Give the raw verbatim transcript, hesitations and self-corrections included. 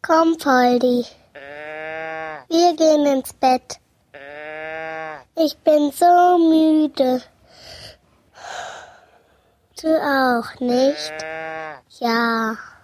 Komm, Poldi. Wir gehen ins Bett. Ich bin so müde. Du auch, nicht? Ja.